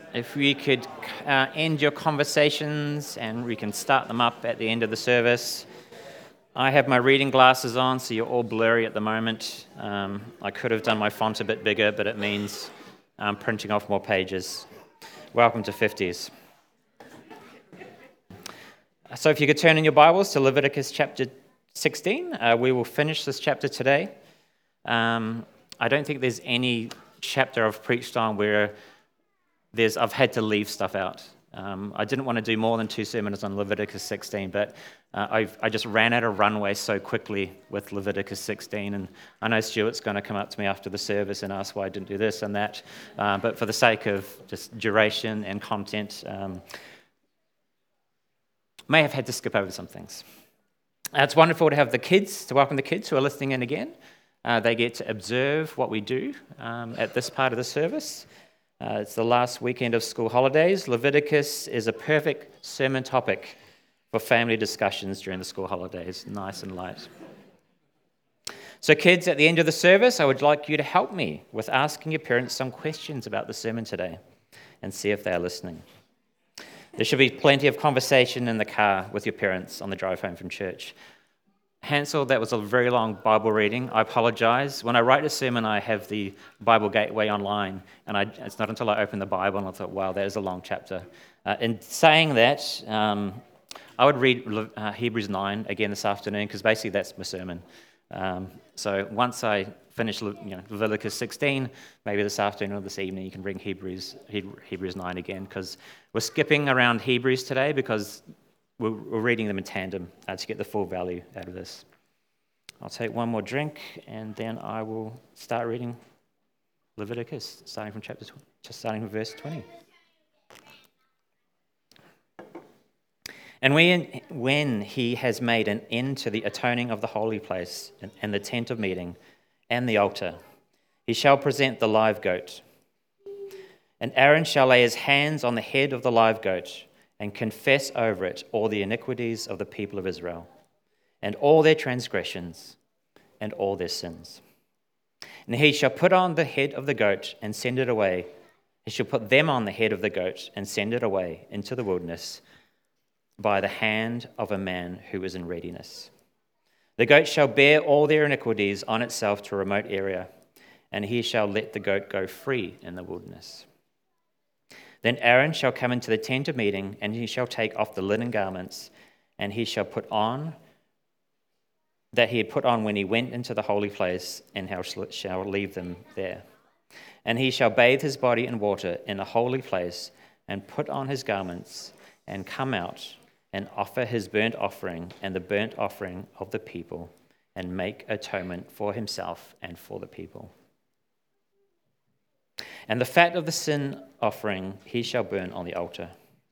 if we could end your conversations and we can start them up at the end of the service. I have my reading glasses on, so you're all blurry at the moment. I could have done my font a bit bigger, but it means I'm printing off more pages. Welcome to 50s. So if you could turn in your Bibles to Leviticus chapter 16, we will finish this chapter today. I don't think there's any chapter I've preached on where I've had to leave stuff out. I didn't want to do more than 2 sermons on Leviticus 16, but I just ran out of runway so quickly with Leviticus 16, and I know Stuart's going to come up to me after the service and ask why I didn't do this and that, but for the sake of just duration and content, may have had to skip over some things. It's wonderful to have to welcome the kids who are listening in again. They get to observe what we do at this part of the service. It's the last weekend of school holidays. Leviticus is a perfect sermon topic for family discussions during the school holidays, nice and light. So kids, at the end of the service, I would like you to help me with asking your parents some questions about the sermon today and see if they are listening. There should be plenty of conversation in the car with your parents on the drive home from church. Hansel, that was a very long Bible reading. I apologize. When I write a sermon, I have the Bible Gateway online, and it's not until I open the Bible and I thought, wow, that is a long chapter. In saying that, I would read Hebrews 9 again this afternoon, because basically that's my sermon. So once I finish Leviticus 16, maybe this afternoon or this evening, you can bring Hebrews 9 again, because we're skipping around Hebrews today because we're reading them in tandem to get the full value out of this. I'll take one more drink, and then I will start reading Leviticus, starting from verse 20. And when he has made an end to the atoning of the holy place and the tent of meeting and the altar, he shall present the live goat. And Aaron shall lay his hands on the head of the live goat and confess over it all the iniquities of the people of Israel, and all their transgressions, and all their sins. And he shall put on the head of the goat and send it away. He shall put them on the head of the goat and send it away into the wilderness by the hand of a man who is in readiness. The goat shall bear all their iniquities on itself to a remote area, and he shall let the goat go free in the wilderness. Then Aaron shall come into the tent of meeting, and he shall take off the linen garments, and he shall put on that he had put on when he went into the holy place, and shall leave them there. And he shall bathe his body in water in the holy place, and put on his garments, and come out, and offer his burnt offering and the burnt offering of the people, and make atonement for himself and for the people. And the fat of the sin offering he shall burn on the altar.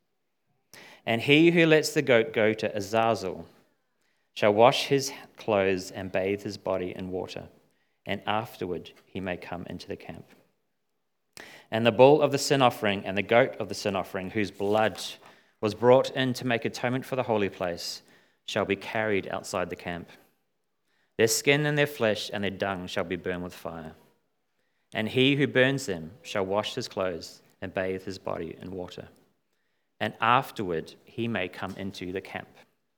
And he who lets the goat go to Azazel shall wash his clothes and bathe his body in water, and afterward he may come into the camp. And the bull of the sin offering and the goat of the sin offering, whose blood was brought in to make atonement for the holy place, shall be carried outside the camp. Their skin and their flesh and their dung shall be burned with fire. And he who burns them shall wash his clothes and bathe his body in water. And afterward he may come into the camp.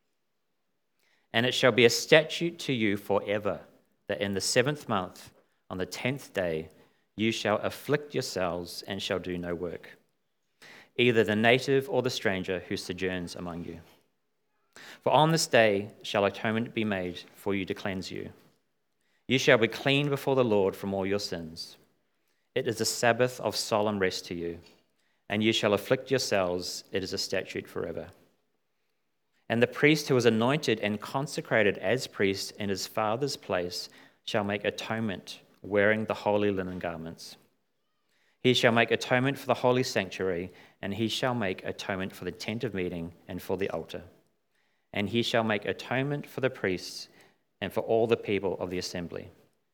And it shall be a statute to you forever, that in the 7th month, on the 10th day, you shall afflict yourselves and shall do no work, either the native or the stranger who sojourns among you. For on this day shall atonement be made for you to cleanse you. You shall be clean before the Lord from all your sins. It is a Sabbath of solemn rest to you, and you shall afflict yourselves. It is a statute forever. And the priest who is anointed and consecrated as priest in his father's place shall make atonement, wearing the holy linen garments. He shall make atonement for the holy sanctuary, and he shall make atonement for the tent of meeting and for the altar. And he shall make atonement for the priests and for all the people of the assembly.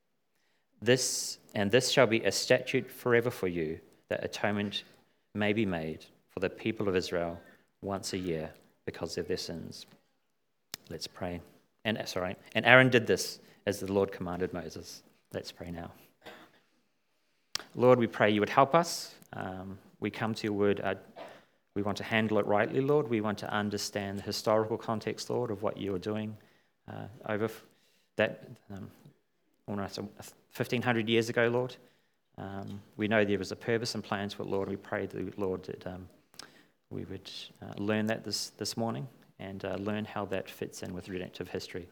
This shall be a statute forever for you, that atonement may be made for the people of Israel once a year because of their sins. Let's pray. And Aaron did this as the Lord commanded Moses. Let's pray now. Lord, we pray you would help us. we come to your word, we want to handle it rightly, Lord. We want to understand the historical context, Lord, of what you are doing over that almost 1,500 years ago, Lord. We know there was a purpose and plan to it, Lord. We pray, Lord, that we would learn that this morning and learn how that fits in with redemptive history.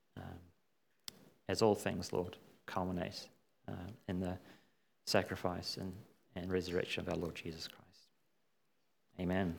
As all things, Lord, culminate in the sacrifice and resurrection of our Lord Jesus Christ. Amen.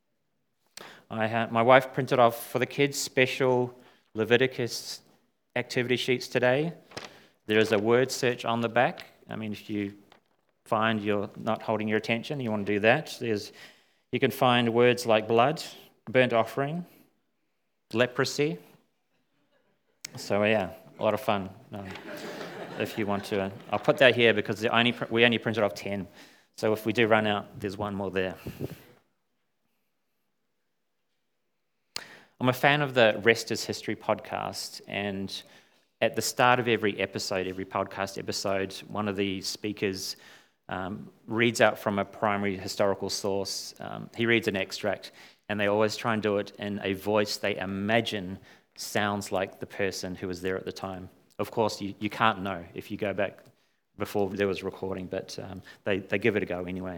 My wife printed off for the kids special Leviticus activity sheets today. There is a word search on the back. I mean, if you find you're not holding your attention, you want to do that. You can find words like blood, burnt offering, leprosy. So yeah, a lot of fun. If you want to, I'll put that here because we only printed off 10. So if we do run out, there's one more there. I'm a fan of the Rest is History podcast, and at the start of every podcast episode, one of the speakers reads out from a primary historical source. He reads an extract, and they always try and do it in a voice they imagine sounds like the person who was there at the time. Of course, you can't know if you go back before there was recording, but they give it a go anyway.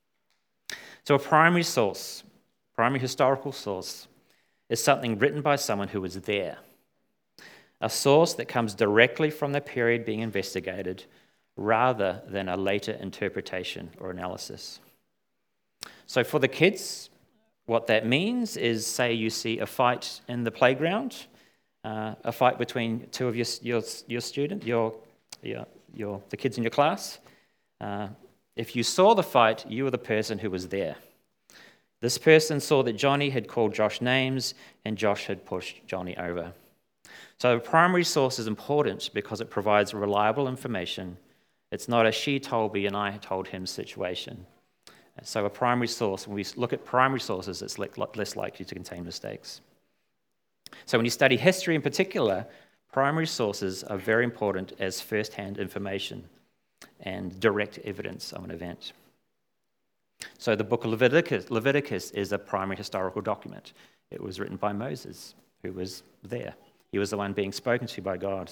So a primary historical source, is something written by someone who was there. A source that comes directly from the period being investigated rather than a later interpretation or analysis. So for the kids, what that means is, say you see a fight in the playground, a fight between two of your student, the kids in your class. If you saw the fight, you were the person who was there. This person saw that Johnny had called Josh names and Josh had pushed Johnny over. So the primary source is important because it provides reliable information. It's not a she told me and I told him situation. So a primary source, when we look at primary sources, it's less likely to contain mistakes. So when you study history in particular, primary sources are very important as first-hand information and direct evidence of an event. So the book of Leviticus is a primary historical document. It was written by Moses, who was there. He was the one being spoken to by God.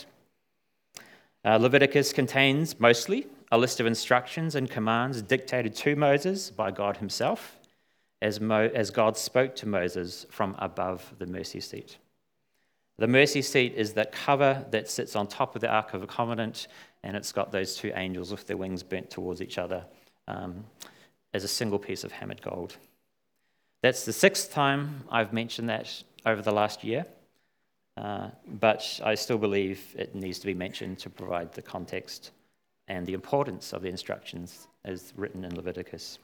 Leviticus contains mostly a list of instructions and commands dictated to Moses by God himself, as God spoke to Moses from above the mercy seat. The mercy seat is that cover that sits on top of the Ark of the Covenant, and it's got those two angels with their wings bent towards each other as a single piece of hammered gold. That's the 6th time I've mentioned that over the last year, but I still believe it needs to be mentioned to provide the context and the importance of the instructions as written in Leviticus.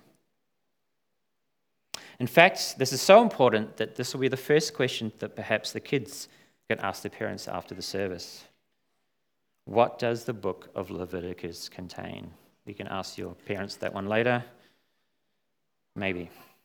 In fact, this is so important that this will be the first question that perhaps the kids can ask their parents after the service. What does the book of Leviticus contain? You can ask your parents that one later. Maybe.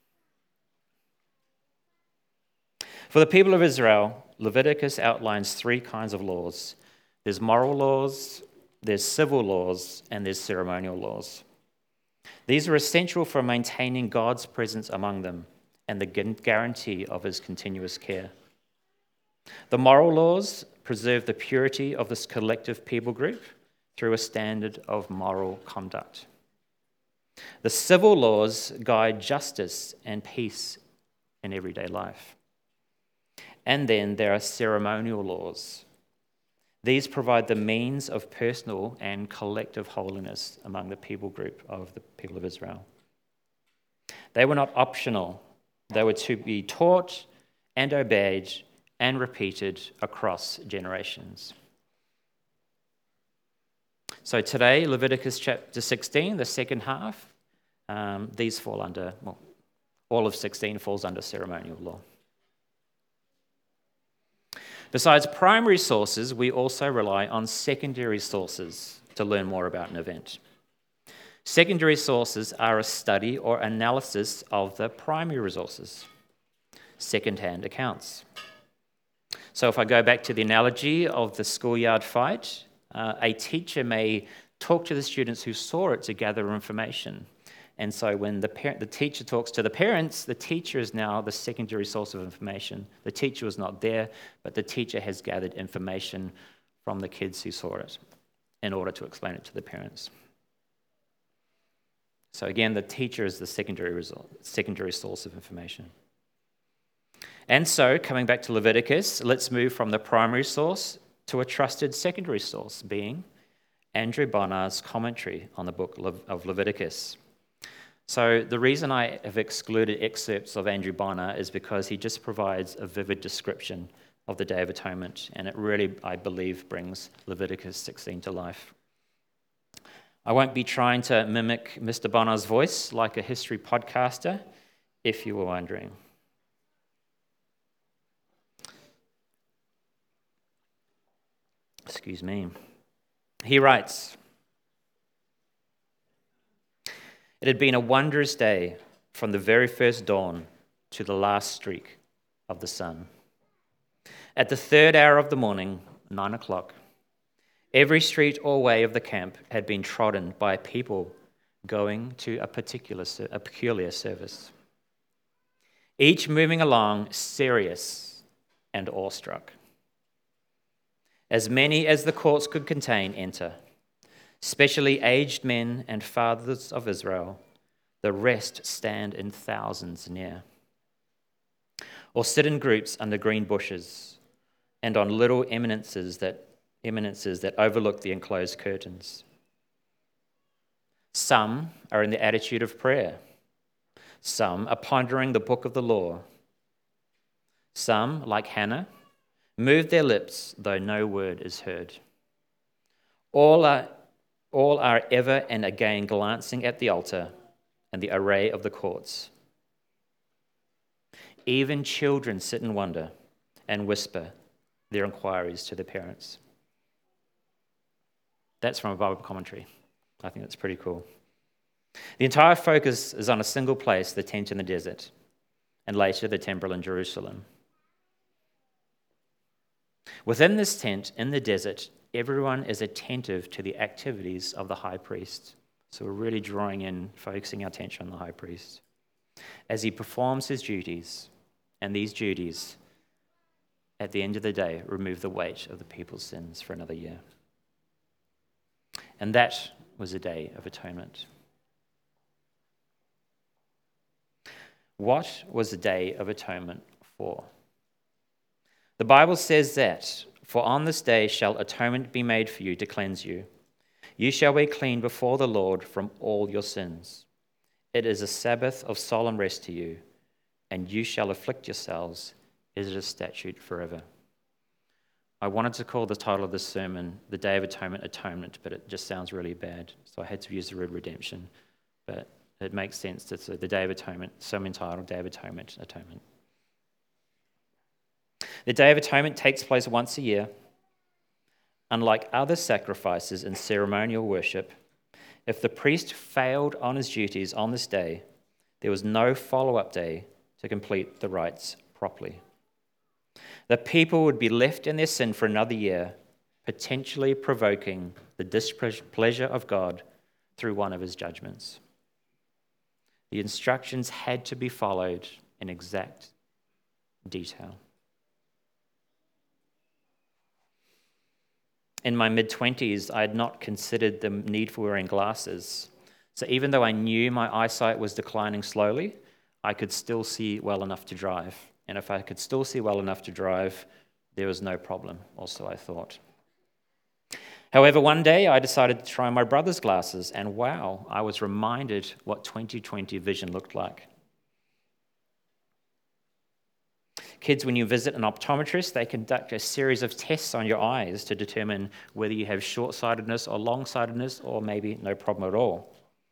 For the people of Israel, Leviticus outlines 3 kinds of laws. There's moral laws, there's civil laws, and there's ceremonial laws. These are essential for maintaining God's presence among them and the guarantee of his continuous care. The moral laws preserve the purity of this collective people group through a standard of moral conduct. The civil laws guide justice and peace in everyday life. And then there are ceremonial laws. These provide the means of personal and collective holiness among the people group of the people of Israel. They were not optional. They were to be taught and obeyed and repeated across generations. So today, Leviticus chapter 16, the second half, these fall under, all of 16 falls under ceremonial law. Besides primary sources, we also rely on secondary sources to learn more about an event. Secondary sources are a study or analysis of the primary resources, second-hand accounts. So if I go back to the analogy of the schoolyard fight, a teacher may talk to the students who saw it to gather information. And so when the teacher talks to the parents, the teacher is now the secondary source of information. The teacher was not there, but the teacher has gathered information from the kids who saw it in order to explain it to the parents. So again, the teacher is the secondary source of information. And so, coming back to Leviticus, let's move from the primary source to a trusted secondary source, being Andrew Bonar's commentary on the book of Leviticus. So the reason I have excluded excerpts of Andrew Bonar is because he just provides a vivid description of the Day of Atonement, and it really, I believe, brings Leviticus 16 to life. I won't be trying to mimic Mr. Bonar's voice like a history podcaster, if you were wondering. Excuse me. He writes, "It had been a wondrous day from the very first dawn to the last streak of the sun. At the third hour of the morning, 9 o'clock, every street or way of the camp had been trodden by people going to a peculiar service, each moving along serious and awestruck. As many as the courts could contain enter, especially aged men and fathers of Israel. The rest stand in thousands near, or sit in groups under green bushes and on little eminences that overlook the enclosed curtains. Some are in the attitude of prayer. Some are pondering the book of the law. Some, like Hannah, move their lips, though no word is heard. All are ever and again glancing at the altar and the array of the courts. Even children sit in wonder and whisper their inquiries to their parents." That's from a Bible commentary. I think that's pretty cool. The entire focus is on a single place, the tent in the desert, and later the temple in Jerusalem. Within this tent in the desert, everyone is attentive to the activities of the high priest. So we're really drawing in, focusing our attention on the high priest as he performs his duties. And these duties, at the end of the day, remove the weight of the people's sins for another year. And that was a Day of Atonement. What was the Day of Atonement for? The Bible says that, "For on this day shall atonement be made for you to cleanse you. You shall be clean before the Lord from all your sins. It is a Sabbath of solemn rest to you, and you shall afflict yourselves. It is a statute forever." I wanted to call the title of this sermon, The Day of Atonement, but it just sounds really bad, so I had to use the word redemption. But it makes sense to say the Day of Atonement, so entitled Day of Atonement. The Day of Atonement takes place once a year. Unlike other sacrifices and ceremonial worship, if the priest failed on his duties on this day, there was no follow-up day to complete the rites properly. The people would be left in their sin for another year, potentially provoking the displeasure of God through one of his judgments. The instructions had to be followed in exact detail. In my mid-20s, I had not considered the need for wearing glasses. So even though I knew my eyesight was declining slowly, I could still see well enough to drive. And if I could still see well enough to drive, there was no problem, also I thought. However, one day I decided to try my brother's glasses, and wow, I was reminded what 20/20 vision looked like. Kids, when you visit an optometrist, they conduct a series of tests on your eyes to determine whether you have short-sightedness or long-sightedness, or maybe no problem at all.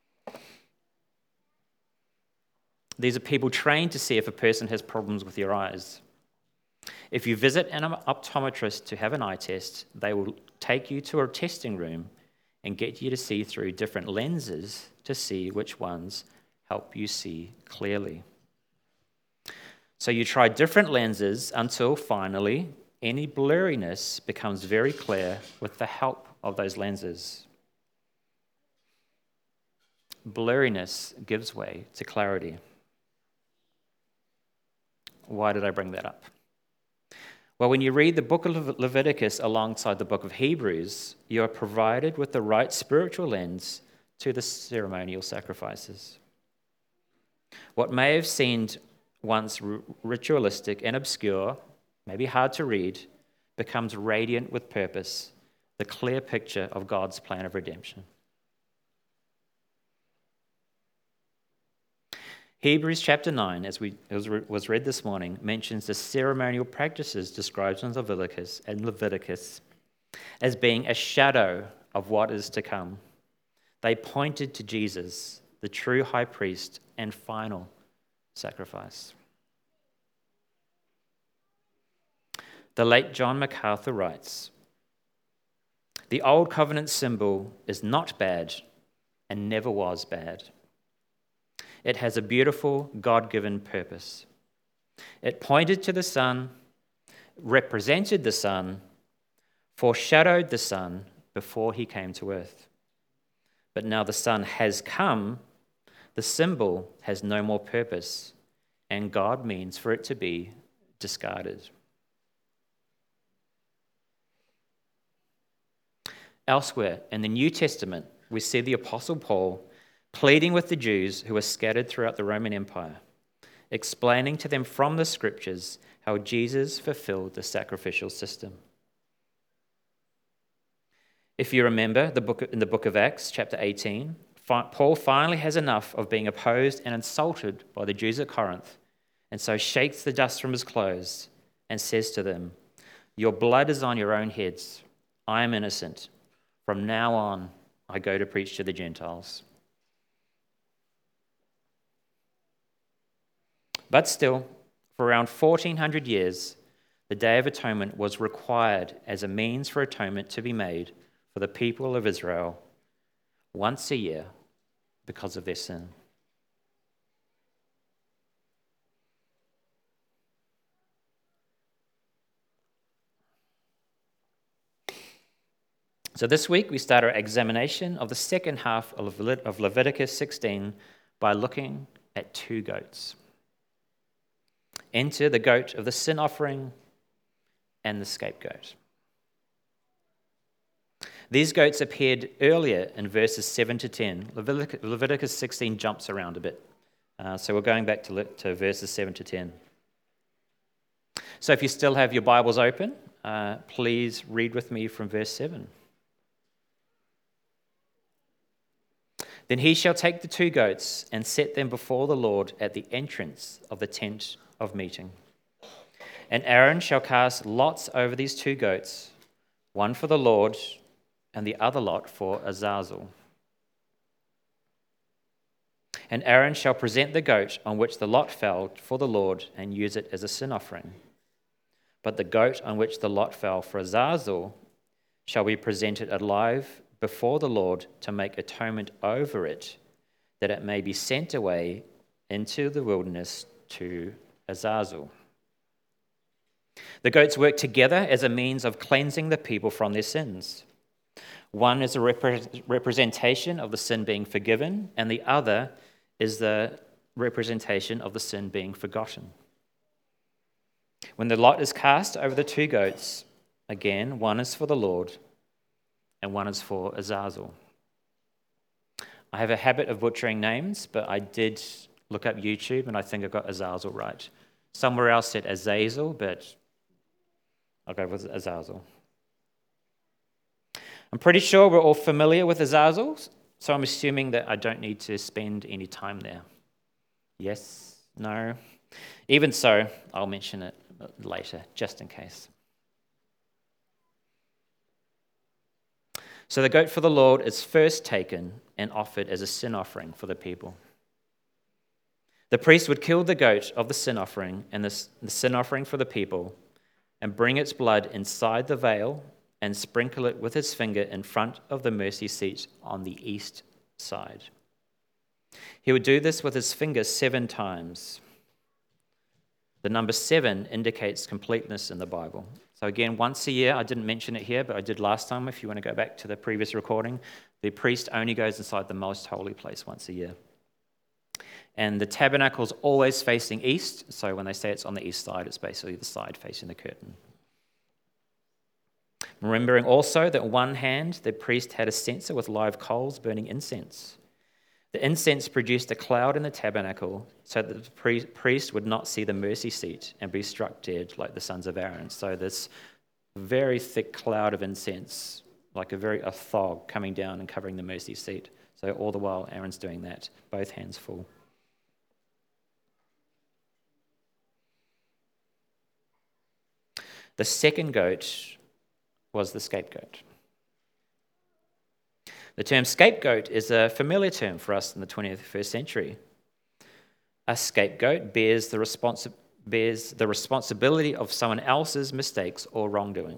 These are people trained to see if a person has problems with your eyes. If you visit an optometrist to have an eye test, they will take you to a testing room and get you to see through different lenses to see which ones help you see clearly. So you try different lenses until finally any blurriness becomes very clear with the help of those lenses. blurriness gives way to clarity. Why did I bring that up? Well, when you read the book of Leviticus alongside the book of Hebrews, you are provided with the right spiritual lens to the ceremonial sacrifices. What may have seemed once ritualistic and obscure, maybe hard to read, becomes radiant with purpose, the clear picture of God's plan of redemption. Hebrews chapter 9, as was read this morning, mentions the ceremonial practices described in Leviticus as being a shadow of what is to come. They pointed to Jesus, the true high priest and final sacrifice. The late John MacArthur writes, "The old covenant symbol is not bad and never was bad. It has a beautiful, God-given purpose. It pointed to the Son, represented the Son, foreshadowed the Son before he came to earth. But now the Son has come, the symbol has no more purpose, and God means for it to be discarded." Elsewhere in the New Testament, we see the Apostle Paul pleading with the Jews who were scattered throughout the Roman Empire, explaining to them from the Scriptures how Jesus fulfilled the sacrificial system. If you remember in the book of Acts, chapter 18, Paul finally has enough of being opposed and insulted by the Jews at Corinth, and so shakes the dust from his clothes and says to them, "Your blood is on your own heads. I am innocent. From now on, I go to preach to the Gentiles." But still, for around 1400 years, the Day of Atonement was required as a means for atonement to be made for the people of Israel once a year because of their sin. So this week we start our examination of the second half of Leviticus 16 by looking at two goats. Enter the goat of the sin offering and the scapegoat. These goats appeared earlier in verses 7 to 10. Leviticus 16 jumps around a bit. So we're going back to verses 7 to 10. So if you still have your Bibles open, please read with me from verse 7. "Then he shall take the two goats and set them before the Lord at the entrance of the tent of meeting. And Aaron shall cast lots over these two goats, one for the Lord and the other lot for Azazel. And Aaron shall present the goat on which the lot fell for the Lord and use it as a sin offering. But the goat on which the lot fell for Azazel shall be presented alive before the Lord to make atonement over it, that it may be sent away into the wilderness to Azazel." The goats work together as a means of cleansing the people from their sins. One is a representation of the sin being forgiven, and the other is the representation of the sin being forgotten. When the lot is cast over the two goats, again, one is for the Lord and one is for Azazel. I have a habit of butchering names, but I did look up YouTube and I think I got Azazel right. Somewhere else said Azazel, but I'll go with Azazel. I'm pretty sure we're all familiar with Azazel, so I'm assuming that I don't need to spend any time there. Yes? No? Even so, I'll mention it later, just in case. So the goat for the Lord is first taken and offered as a sin offering for the people. The priest would kill the goat of the sin offering and the sin offering for the people and bring its blood inside the veil and sprinkle it with his finger in front of the mercy seat on the east side. He would do this with his finger 7 times. The number 7 indicates completeness in the Bible. So again, once a year, I didn't mention it here, but I did last time. If you want to go back to the previous recording, The priest only goes inside the most holy place once a year. And the tabernacle's always facing east, so when they say it's on the east side, it's basically the side facing the curtain. Remembering also that in one hand, the priest had a censer with live coals burning incense. The incense produced a cloud in the tabernacle so that the priest would not see the mercy seat and be struck dead like the sons of Aaron. So this very thick cloud of incense, like a fog coming down and covering the mercy seat. So all the while Aaron's doing that, both hands full. The second goat was the scapegoat. The term scapegoat is a familiar term for us in the 21st century. A scapegoat bears the responsibility of someone else's mistakes or wrongdoing.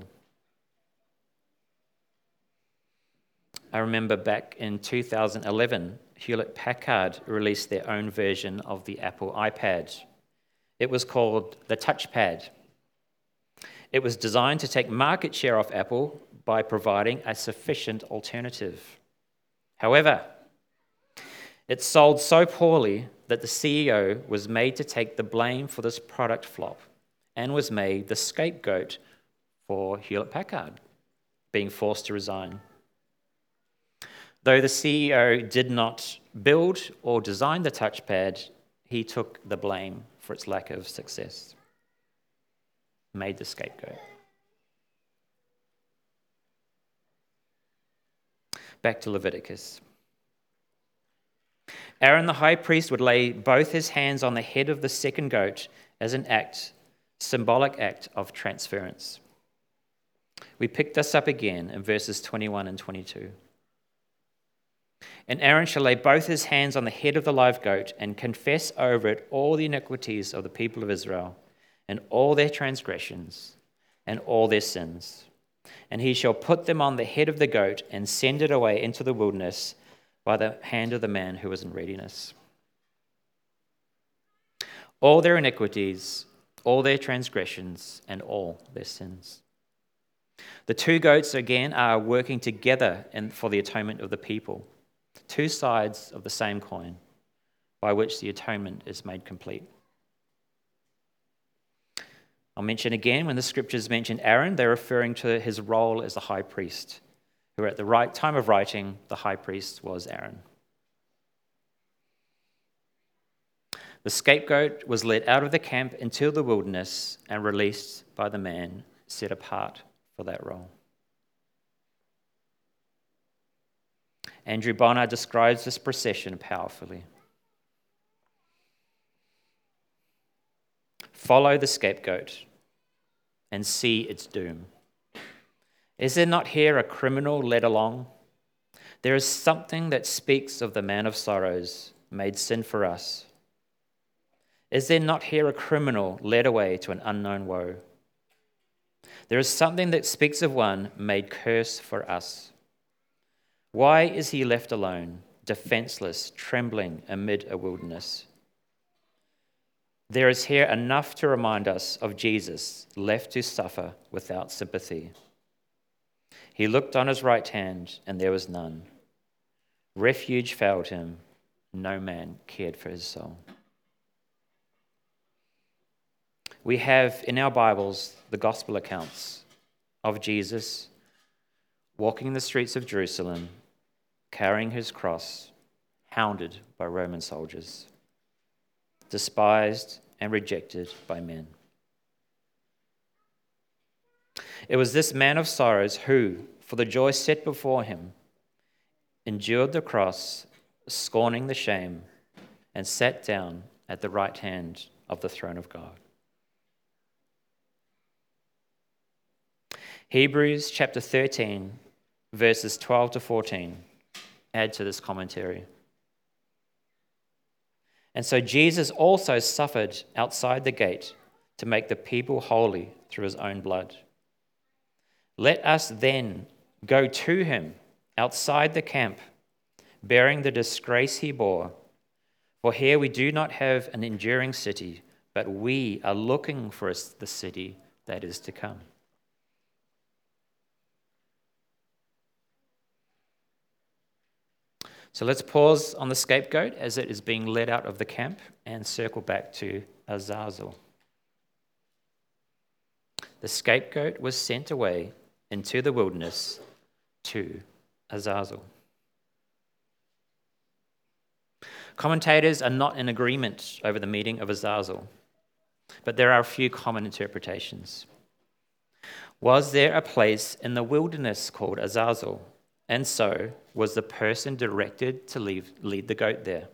I remember back in 2011, Hewlett-Packard released their own version of the Apple iPad. It was called the TouchPad. It was designed to take market share off Apple by providing a sufficient alternative. However, it sold so poorly that the CEO was made to take the blame for this product flop and was made the scapegoat for Hewlett-Packard, being forced to resign. Though the CEO did not build or design the touchpad, he took the blame for its lack of success, made the scapegoat. Back to Leviticus. Aaron the high priest would lay both his hands on the head of the second goat as an symbolic act of transference. We pick this up again in verses 21 and 22. And Aaron shall lay both his hands on the head of the live goat and confess over it all the iniquities of the people of Israel and all their transgressions and all their sins. And he shall put them on the head of the goat and send it away into the wilderness by the hand of the man who was in readiness. All their iniquities, all their transgressions, and all their sins. The two goats, again, are working together for the atonement of the people. Two sides of the same coin by which the atonement is made complete. I'll mention again, when the scriptures mention Aaron, they're referring to his role as the high priest, who at the right time of writing, the high priest was Aaron. The scapegoat was led out of the camp into the wilderness and released by the man set apart for that role. Andrew Bonar describes this procession powerfully. Follow the scapegoat and see its doom. Is there not here a criminal led along? There is something that speaks of the man of sorrows, made sin for us. Is there not here a criminal led away to an unknown woe? There is something that speaks of one made curse for us. Why is he left alone, defenseless, trembling amid a wilderness? There is here enough to remind us of Jesus, left to suffer without sympathy. He looked on his right hand, and there was none. Refuge failed him. No man cared for his soul. We have in our Bibles the gospel accounts of Jesus walking the streets of Jerusalem, carrying his cross, hounded by Roman soldiers, despised and rejected by men. It was this man of sorrows who, for the joy set before him, endured the cross, scorning the shame, and sat down at the right hand of the throne of God. Hebrews chapter 13, verses 12 to 14 add to this commentary. And so Jesus also suffered outside the gate to make the people holy through his own blood. Let us then go to him outside the camp, bearing the disgrace he bore. For here we do not have an enduring city, but we are looking for the city that is to come. So let's pause on the scapegoat as it is being led out of the camp and circle back to Azazel. The scapegoat was sent away into the wilderness to Azazel. Commentators are not in agreement over the meaning of Azazel, but there are a few common interpretations. Was there a place in the wilderness called Azazel? And so, was the person directed to lead the goat there?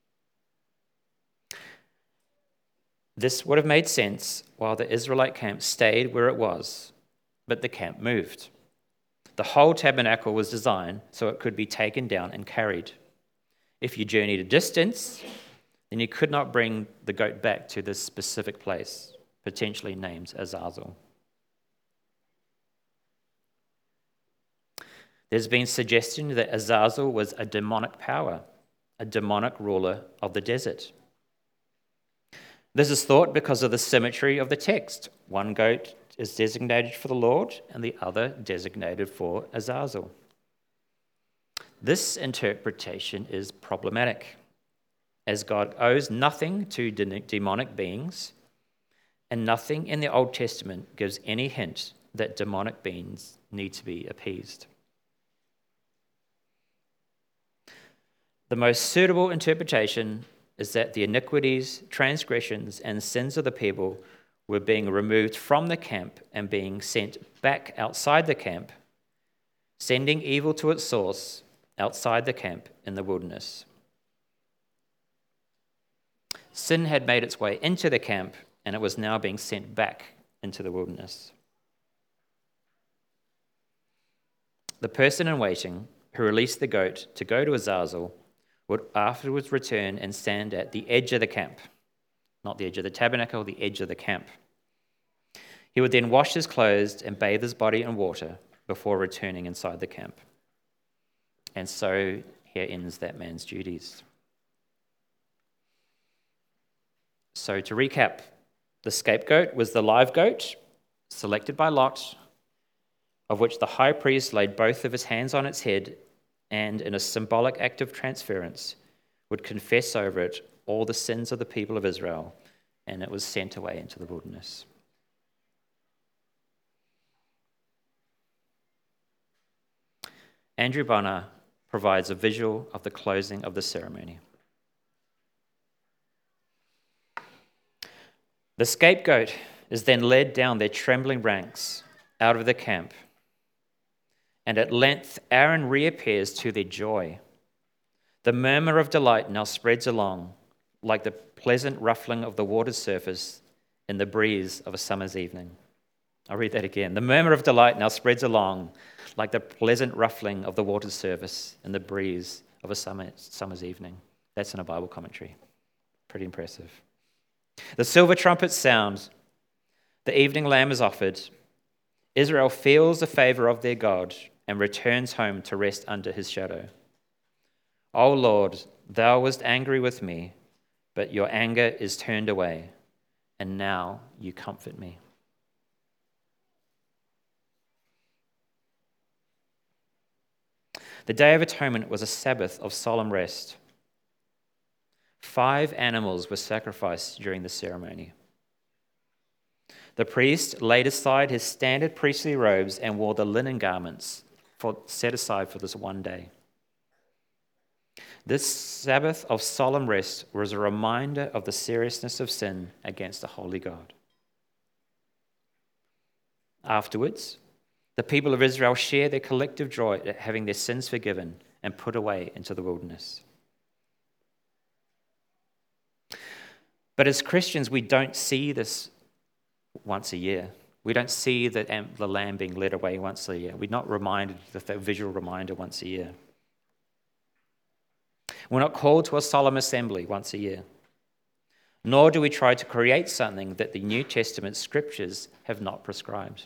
This would have made sense while the Israelite camp stayed where it was, but the camp moved. The whole tabernacle was designed so it could be taken down and carried. If you journeyed a distance, then you could not bring the goat back to this specific place, potentially named Azazel. There's been suggestion that Azazel was a demonic power, a demonic ruler of the desert. This is thought because of the symmetry of the text. One goat is designated for the Lord and the other designated for Azazel. This interpretation is problematic, as God owes nothing to demonic beings, and nothing in the Old Testament gives any hint that demonic beings need to be appeased. The most suitable interpretation is that the iniquities, transgressions, and sins of the people were being removed from the camp and being sent back outside the camp, sending evil to its source outside the camp in the wilderness. Sin had made its way into the camp, and it was now being sent back into the wilderness. The person in waiting who released the goat to go to Azazel would afterwards return and stand at the edge of the camp, not the edge of the tabernacle, the edge of the camp. He would then wash his clothes and bathe his body in water before returning inside the camp. And so here ends that man's duties. So to recap, the scapegoat was the live goat selected by Lot, of which the high priest laid both of his hands on its head and, in a symbolic act of transference, would confess over it all the sins of the people of Israel, and it was sent away into the wilderness. Andrew Bonar provides a visual of the closing of the ceremony. The scapegoat is then led down their trembling ranks out of the camp, and at length Aaron reappears to their joy. The murmur of delight now spreads along, like the pleasant ruffling of the water's surface in the breeze of a summer's evening. I'll read that again. The murmur of delight now spreads along, like the pleasant ruffling of the water's surface in the breeze of a summer's evening. That's in a Bible commentary. Pretty impressive. The silver trumpets sound. The evening lamb is offered. Israel feels the favor of their God and returns home to rest under his shadow. O Lord, thou wast angry with me, but your anger is turned away, and now you comfort me. The Day of Atonement was a Sabbath of solemn rest. 5 animals were sacrificed during the ceremony. The priest laid aside his standard priestly robes and wore the linen garments set aside for this one day. This Sabbath of solemn rest was a reminder of the seriousness of sin against a holy God. Afterwards, the people of Israel share their collective joy at having their sins forgiven and put away into the wilderness. But as Christians, we don't see this once a year. We don't see the lamb being led away once a year. We're not reminded of that visual reminder once a year. We're not called to a solemn assembly once a year. Nor do we try to create something that the New Testament scriptures have not prescribed.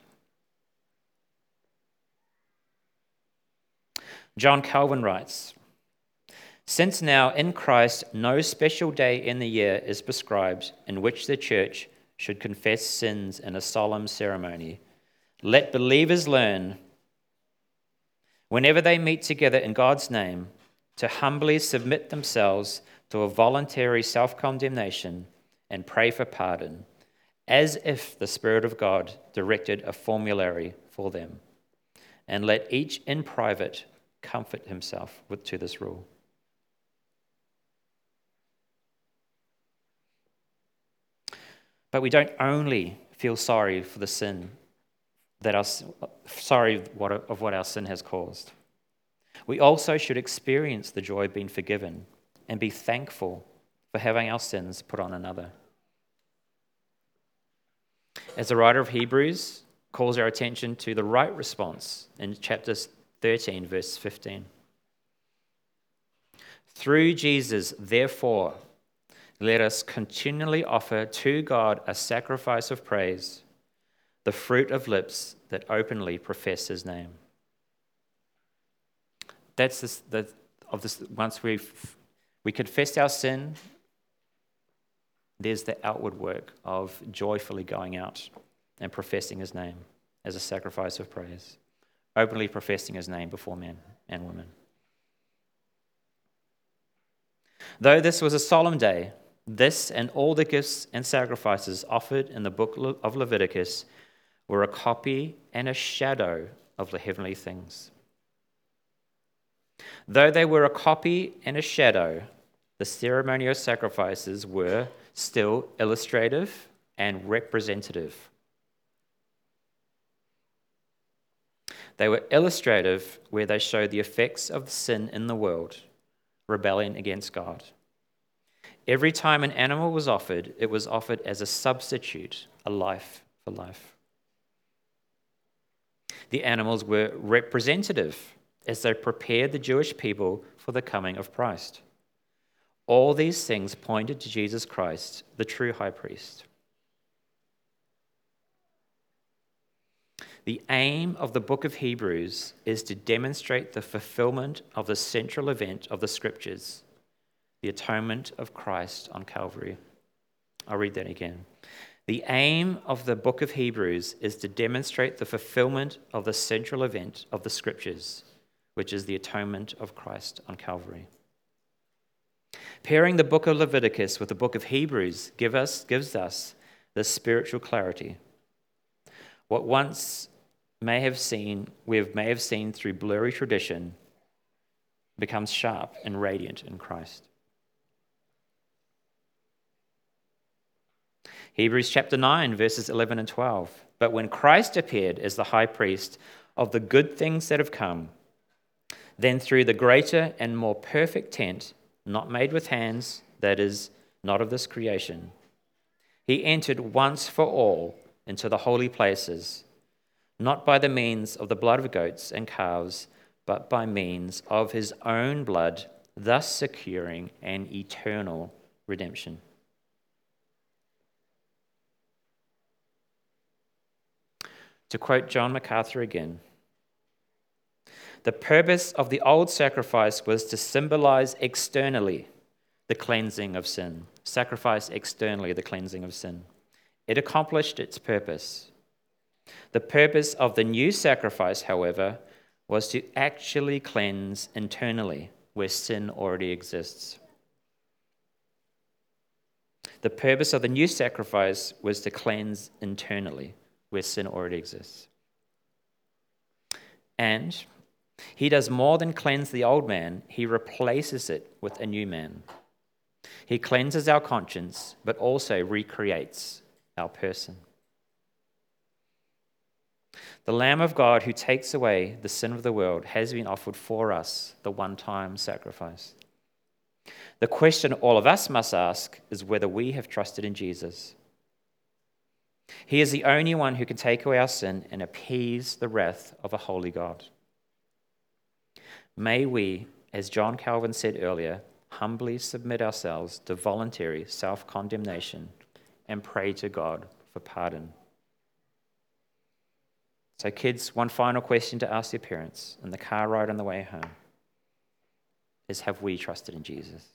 John Calvin writes, "Since now in Christ no special day in the year is prescribed in which the church should confess sins in a solemn ceremony, let believers learn, whenever they meet together in God's name, to humbly submit themselves to a voluntary self-condemnation and pray for pardon, as if the Spirit of God directed a formulary for them. And let each in private comfort himself to this rule. But we don't only feel sorry for the sin of what our sin has caused. We also should experience the joy of being forgiven and be thankful for having our sins put on another. As the writer of Hebrews calls our attention to the right response in chapter 13, verse 15. Through Jesus, therefore, let us continually offer to God a sacrifice of praise, the fruit of lips that openly profess his name. That's once we confess our sin, there's the outward work of joyfully going out and professing his name as a sacrifice of praise, openly professing his name before men and women. Though this was a solemn day, this and all the gifts and sacrifices offered in the book of Leviticus were a copy and a shadow of the heavenly things. Though they were a copy and a shadow, the ceremonial sacrifices were still illustrative and representative. They were illustrative where they showed the effects of sin in the world, rebellion against God. Every time an animal was offered, it was offered as a substitute, a life for life. The animals were representative as they prepared the Jewish people for the coming of Christ. All these things pointed to Jesus Christ, the true high priest. The aim of the book of Hebrews is to demonstrate the fulfillment of the central event of the Scriptures, the atonement of Christ on Calvary. I'll read that again. The aim of the book of Hebrews is to demonstrate the fulfillment of the central event of the Scriptures, which is the atonement of Christ on Calvary. Pairing the book of Leviticus with the book of Hebrews gives us this spiritual clarity. What once we may have seen through blurry tradition becomes sharp and radiant in Christ. Hebrews chapter 9, verses 11 and 12. But when Christ appeared as the high priest of the good things that have come, then through the greater and more perfect tent, not made with hands, that is, not of this creation, he entered once for all into the holy places, not by the means of the blood of goats and calves, but by means of his own blood, thus securing an eternal redemption. To quote John MacArthur again, the purpose of the old sacrifice was to symbolize externally the cleansing of sin. Sacrifice externally the cleansing of sin. It accomplished its purpose. The purpose of the new sacrifice, however, was to actually cleanse internally where sin already exists. The purpose of the new sacrifice was to cleanse internally where sin already exists. And he does more than cleanse the old man, he replaces it with a new man. He cleanses our conscience, but also recreates our person. The Lamb of God who takes away the sin of the world has been offered for us, the one-time sacrifice. The question all of us must ask is whether we have trusted in Jesus. He is the only one who can take away our sin and appease the wrath of a holy God. May we, as John Calvin said earlier, humbly submit ourselves to voluntary self-condemnation and pray to God for pardon. So kids, one final question to ask your parents in the car ride on the way home is, have we trusted in Jesus?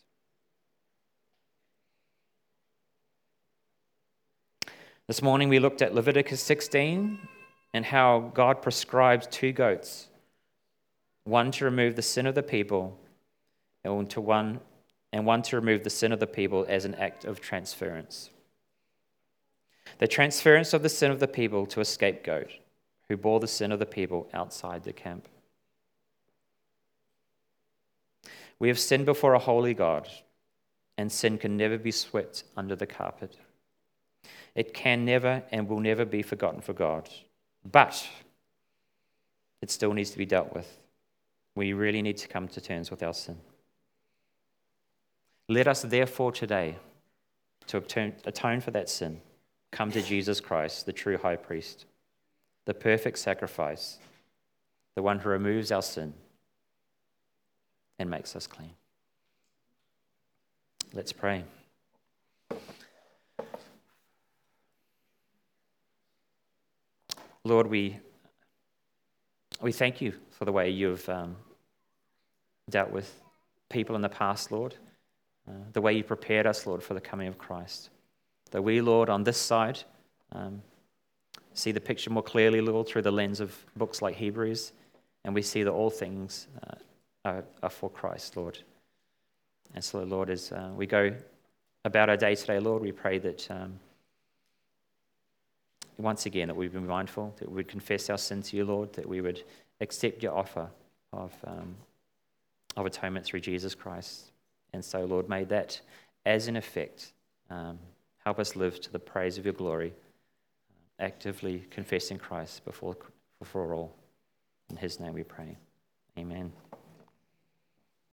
This morning we looked at Leviticus 16 and how God prescribes 2 goats, one to remove the sin of the people and one to remove the sin of the people as an act of transference. The transference of the sin of the people to a scapegoat who bore the sin of the people outside the camp. We have sinned before a holy God, and sin can never be swept under the carpet. It can never and will never be forgotten for God, but it still needs to be dealt with. We really need to come to terms with our sin. Let us therefore today, to atone for that sin, come to Jesus Christ, the true high priest, the perfect sacrifice, the one who removes our sin and makes us clean. Let's pray. Lord, we thank you for the way you've dealt with people in the past, Lord, the way you prepared us, Lord, for the coming of Christ. That we, Lord, on this side, see the picture more clearly, Lord, through the lens of books like Hebrews, and we see that all things are for Christ, Lord. And so, Lord, as we go about our day today, Lord, we pray that once again that we'd be mindful, that we would confess our sin to you, Lord, that we would accept your offer of atonement through Jesus Christ. And so, Lord, may that, as an effect, help us live to the praise of your glory, actively confessing Christ before all. In his name we pray. Amen.